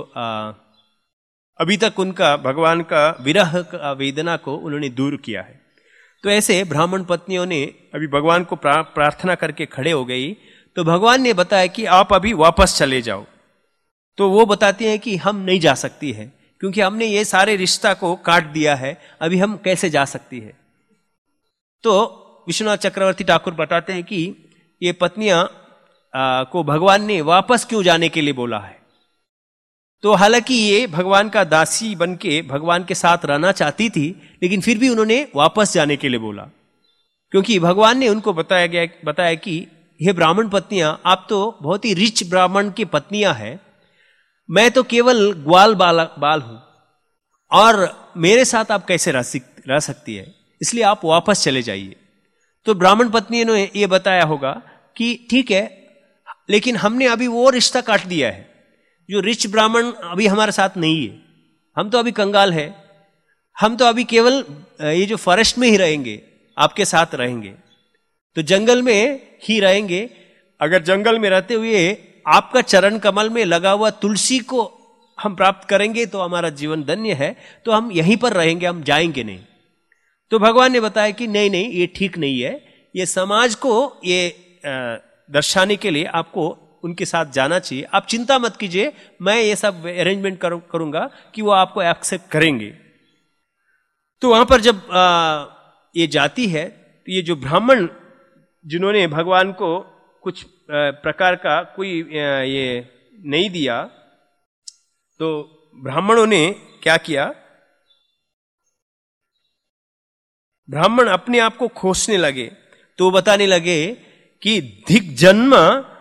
S1: अभी तक उनका भगवान का विरह का वेदना को उन्होंने दूर किया है। तो ऐसे ब्राह्मण पत्नियों ने अभी भगवान को प्रार्थना करके खड़े हो गई, तो भगवान ने बताया कि आप अभी वापस चले जाओ। तो वो बताती हैं कि हम नहीं जा सकती है, क्योंकि हमने ये सारे रिश्ता को काट दिया है, अभी हम कैसे जा सकती है। तो विश्वनाथ चक्रवर्ती ठाकुर बताते हैं कि ये पत्नियां को भगवान ने वापस क्यों जाने के लिए बोला है। तो हालांकि ये भगवान का दासी बनके भगवान के साथ रहना चाहती थी, लेकिन फिर भी उन्होंने वापस जाने के लिए बोला, क्योंकि भगवान ने उनको बताया कि हे ब्राह्मण पत्नियां, आप तो बहुत ही रिच ब्राह्मण की पत्नियां हैं, मैं तो केवल ग्वाल बाल हूं, और मेरे साथ आप कैसे रह सकती है, इसलिए आप वापस चले जाइए। तो ब्राह्मण पत्नी ने यह बताया होगा कि ठीक है, लेकिन हमने अभी वो रिश्ता काट दिया है, जो रिच ब्राह्मण अभी हमारे साथ नहीं है, हम तो अभी कंगाल है, हम तो अभी केवल ये जो फॉरेस्ट में ही रहेंगे, आपके साथ रहेंगे, तो जंगल में ही रहेंगे। अगर जंगल में रहते हुए आपका चरण कमल में लगा हुआ तुलसी को हम प्राप्त करेंगे तो हमारा जीवन धन्य है, तो हम यहीं पर रहेंगे, हम जाएंगे नहीं। तो भगवान ने बताया कि नहीं नहीं, ये ठीक नहीं है, ये समाज को ये दर्शाने के लिए आपको उनके साथ जाना चाहिए, आप चिंता मत कीजिए, मैं ये सब अरेंजमेंट करूंगा कि वो आपको एक्सेप्ट करेंगे। तो वहां पर जब ये जाती है, तो ये जो ब्राह्मण जिन्होंने भगवान को कुछ प्रकार का कोई ये नहीं दिया, तो ब्राह्मणों ने क्या किया, ब्राह्मण अपने आप को खोसने लगे। तो बताने लगे कि धिक जन्म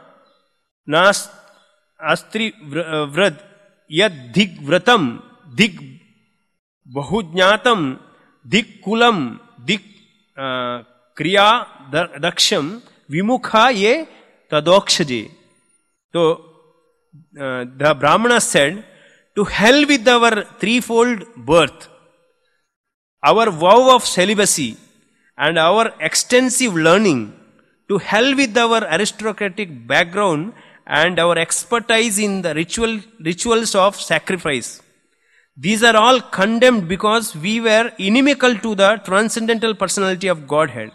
S1: नास्त्री व्रत यद धिक व्रतम धिक बहुज्ञातम धिक कुलम धिक क्रिया दक्षम विमुखा ये तदोक्षजे। तो the brahmana said, to hell with our threefold birth, our vow of celibacy and our extensive learning, to hell with our aristocratic background and our expertise in the rituals of sacrifice. These are all condemned because we were inimical to the transcendental personality of Godhead.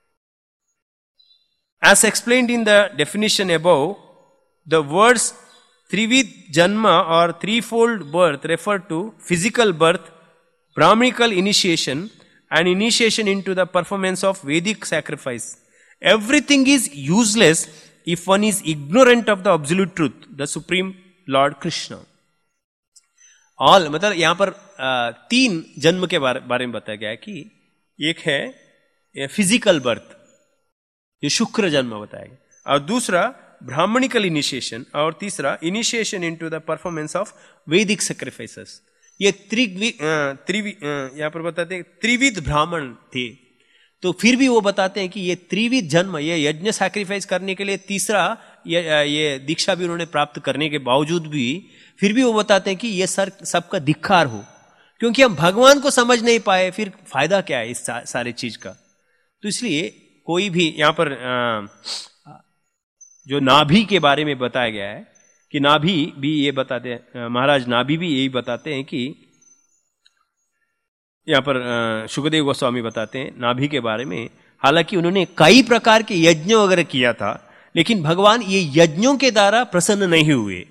S1: As explained in the definition above, the words Trivid Janma or threefold birth refer to physical birth, Brahminical initiation, and initiation into the performance of Vedic sacrifice. Everything is useless if one is ignorant of the absolute truth, the Supreme Lord Krishna. All मतलब यहां पर 3 जन्म के बारे में बताया गया है कि एक है फिजिकल बर्थ, ये शुक्र जन्म बताया गया, और दूसरा ब्राह्मणिकल इनिशिएशन, और तीसरा initiation into the performance of Vedic sacrifices. ये यहां पर बताते हैं त्रिविध ब्राह्मण थे। तो फिर भी वो बताते हैं कि ये त्रिविध जन्म, ये यज्ञ सैक्रिफाइस करने के लिए तीसरा ये दीक्षा भी उन्होंने प्राप्त करने के बावजूद भी फिर भी वो बताते हैं कि ये सबका धिक्कार हो, क्योंकि हम भगवान को समझ नहीं पाए, फिर फायदा क्या है इस सारी चीज का। तो इसलिए कोई भी यहां पर जो नाभि के बारे में बताया गया है कि नाभि भी ये बताते हैं, महाराज नाभि भी यही बताते हैं कि यहां पर शुकदेव गोस्वामी बताते हैं नाभि के बारे में, हालांकि उन्होंने कई प्रकार के यज्ञ वगैरह किया था, लेकिन भगवान ये यज्ञों के द्वारा प्रसन्न नहीं हुए।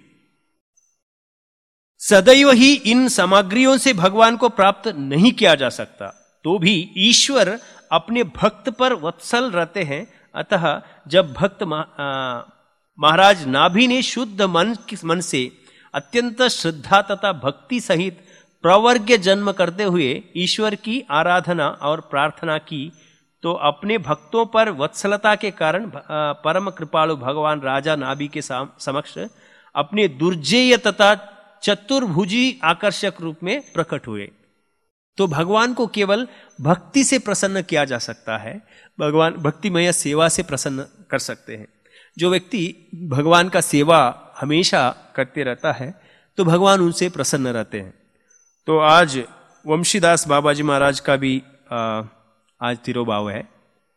S1: सदैव ही इन सामग्रियों से भगवान को प्राप्त नहीं किया जा सकता, तो भी ईश्वर अपने भक्त पर वत्सल रहते हैं। अतः जब भक्त महाराज नाभि ने शुद्ध मन से अत्यंत श्रद्धा तथा भक्ति सहित प्रवर्ग्य जन्म करते हुए ईश्वर की आराधना और प्रार्थना की, तो अपने भक्तों पर वत्सलता के कारण परम कृपालु भगवान राजा नाभि के समक्ष अपने दुर्जेय तथा चतुर्भुजी आकर्षक रूप में प्रकट हुए। तो भगवान को केवल भक्ति से प्रसन्न किया जा सकता है, भगवान भक्तिमय सेवा से प्रसन्न कर सकते हैं। जो व्यक्ति भगवान का सेवा हमेशा करते रहता है तो भगवान उनसे प्रसन्न रहते हैं। तो आज वंशीदास बाबाजी महाराज का भी आज तिरोभाव है,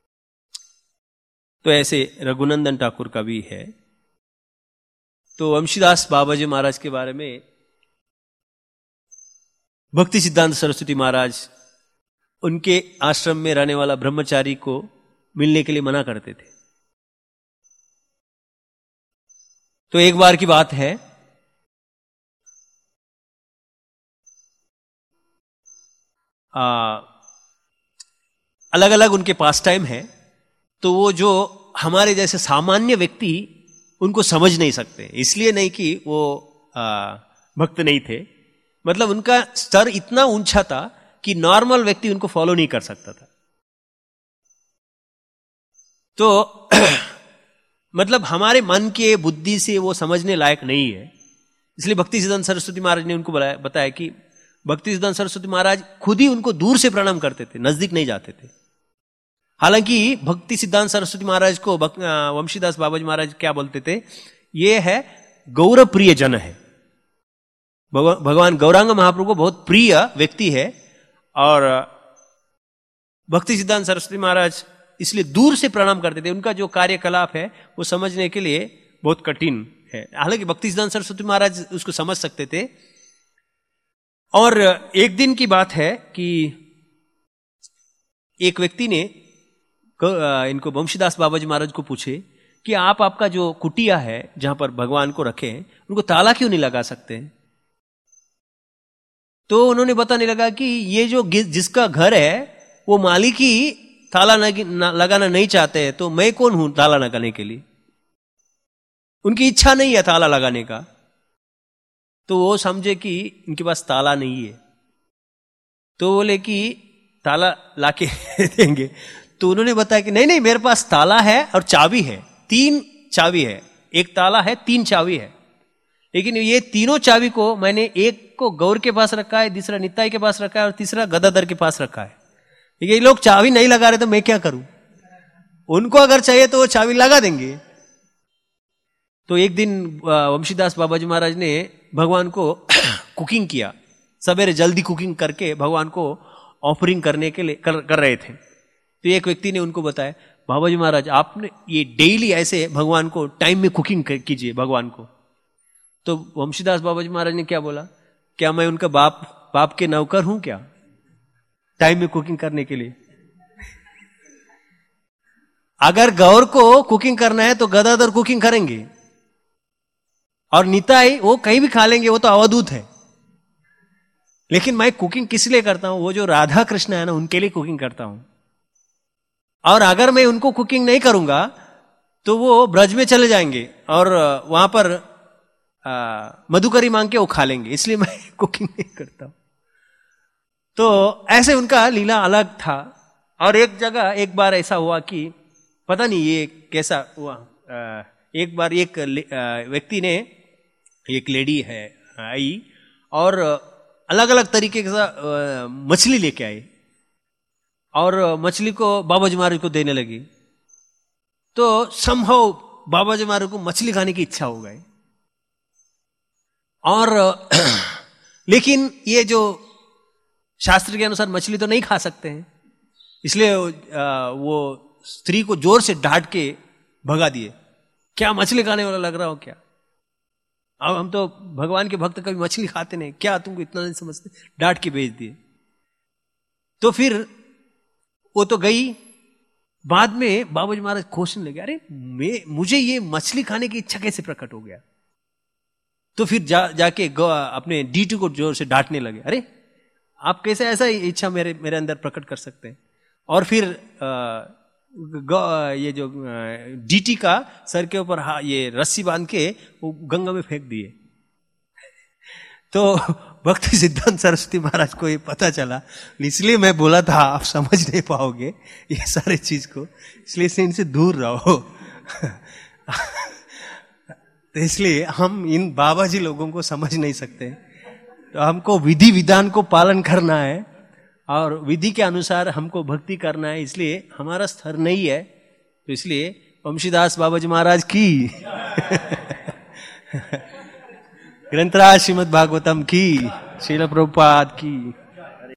S1: तो ऐसे रघुनंदन ठाकुर का भी है। तो वंशीदास बाबाजी महाराज के बारे में भक्ति सिद्धांत सरस्वती महाराज उनके आश्रम में रहने वाला ब्रह्मचारी को मिलने के लिए मना करते थे। तो एक बार की बात है, अलग अलग उनके पास टाइम है, तो वो जो हमारे जैसे सामान्य व्यक्ति उनको समझ नहीं सकते, इसलिए नहीं कि वो भक्त नहीं थे, मतलब उनका स्तर इतना ऊंचा था कि नॉर्मल व्यक्ति उनको फॉलो नहीं कर सकता था। तो मतलब हमारे मन के बुद्धि से वो समझने लायक नहीं है। इसलिए भक्ति सिद्धांत सरस्वती महाराज ने उनको बताया कि भक्ति सिद्धांत सरस्वती महाराज खुद ही उनको दूर से प्रणाम करते थे, नजदीक नहीं जाते थे। हालांकि भक्ति सिद्धांत सरस्वती महाराज को वंशीदास बाबाजी महाराज क्या बोलते थे, ये है गौरव प्रिय जन है, भगवान गौरांग महाप्रभु को बहुत प्रिय व्यक्ति है। और भक्ति सिद्धांत सरस्वती महाराज इसलिए दूर से प्रणाम करते थे, उनका जो कार्यकलाप है वो समझने के लिए बहुत कठिन है। हालांकि भक्ति सिद्धांत सरस्वती महाराज उसको समझ सकते थे। और एक दिन की बात है कि एक व्यक्ति ने इनको वंशीदास बाबा जी महाराज को पूछे कि आप आपका जो कुटिया है जहां पर भगवान को रखे हैं उनको ताला क्यों नहीं लगा सकते? तो उन्होंने बताने लगा कि ये जो जिसका घर है वो मालिक ही ताला लगाना नहीं चाहते हैं, तो मैं कौन हूं ताला लगाने के लिए? उनकी इच्छा नहीं है ताला लगाने का, तो वो समझे कि इनके पास ताला नहीं है, तो बोले कि ताला लाके देंगे। तो उन्होंने बताया कि नहीं नहीं, मेरे पास ताला है और चाबी है, 3 चाबी है, एक ताला है 3 चाबी है, लेकिन ये तीनों चाबी को मैंने एक को गौर के पास रखा है, दूसरा निताई के पास रखा है और तीसरा गदाधर के पास रखा है। ये लोग चाबी नहीं लगा रहे तो मैं क्या करूं? उनको अगर चाहिए तो वो चाबी लगा देंगे। तो एक दिन वंशीदास बाबा जी महाराज ने भगवान को कुकिंग किया, सवेरे जल्दी कुकिंग करके भगवान को ऑफरिंग करने के लिए कर रहे थे। तो एक व्यक्ति ने उनको बताया, बाबा जी महाराज आपने ये डेली ऐसे भगवान को टाइम में कुकिंग कीजिए भगवान को। तो वंशीदास बाबा जी महाराज ने क्या बोला, क्या मैं उनका बाप के नौकर हूं क्या टाइम में कुकिंग करने के लिए? अगर गौर को कुकिंग करना है तो गदाधर कुकिंग करेंगे और निताई वो कहीं भी खा लेंगे, वो तो अवधूत है। लेकिन मैं कुकिंग किस लिए करता हूं? वो जो राधा कृष्ण है ना, उनके लिए कुकिंग करता हूं। और अगर मैं उनको कुकिंग नहीं करूंगा तो वो ब्रज में चले जाएंगे और वहां पर मधुकरी मांग के वो खा लेंगे, इसलिए मैं कुकिंग नहीं करता हूं। तो ऐसे उनका लीला अलग था। और एक जगह एक बार ऐसा हुआ कि पता नहीं ये कैसा हुआ, एक बार एक व्यक्ति ने, एक लेडी है आई और अलग अलग तरीके का मछली लेके आई और मछली को बाबा जी महाराज को देने लगी। तो समहाउ बाबा जी महाराज को मछली खाने की इच्छा हो गई। और लेकिन ये जो शास्त्र के अनुसार मछली तो नहीं खा सकते हैं, इसलिए वो स्त्री को जोर से डांट के भगा दिए। क्या मछली खाने वाला लग रहा हो क्या? अब हम तो भगवान के भक्त कभी मछली खाते नहीं, क्या तुमको इतना नहीं समझते? डांट के भेज दिए। तो फिर वो तो गई। बाद में बाबा जी महाराज क्वेश्चन लगे, अरे मुझे ये मछली खाने की इच्छा कैसे प्रकट हो गया? तो फिर जाके अपने डीटी को जोर से डांटने लगे, अरे आप कैसे ऐसा इच्छा मेरे अंदर प्रकट कर सकते हैं? और फिर ये जो डीटी का सर के ऊपर ये रस्सी बांध के वो गंगा में फेंक दिए। तो भक्ति सिद्धांत सरस्वती महाराज को ये पता चला, इसलिए मैं बोला था आप समझ नहीं पाओगे ये सारे चीज को, इसलिए इनसे दूर रहो। तो इसलिए हम इन बाबा जी लोगों को समझ नहीं सकते। तो हमको विधि विधान को पालन करना है और विधि के अनुसार हमको भक्ति करना है, इसलिए हमारा स्तर नहीं है। तो इसलिए वंशीदास बाबा जी महाराज की ग्रंथराज श्रीमद् भागवतम की, श्रील प्रभुपाद की।